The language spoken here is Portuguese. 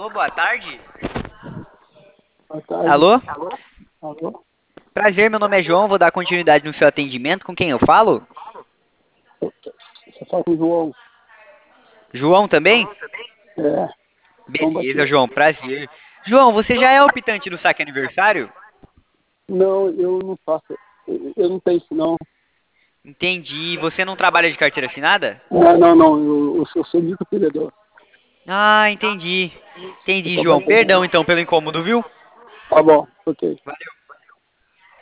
Alô, boa tarde. Boa tarde. Alô? Alô? Prazer, meu nome é João, vou dar continuidade no seu atendimento. Com quem eu falo? Você fala com o João. João também? É, João Beleza, Batista. João, prazer. João, você já é optante do saque aniversário? Não, eu não faço. Eu não tenho isso, não. Entendi. Você não trabalha de carteira assinada? Não. Eu sou microempreendedor. Ah, entendi. Eu Entendi, trabalho João. com... Perdão então pelo incômodo, viu? Tá bom, ok. Valeu.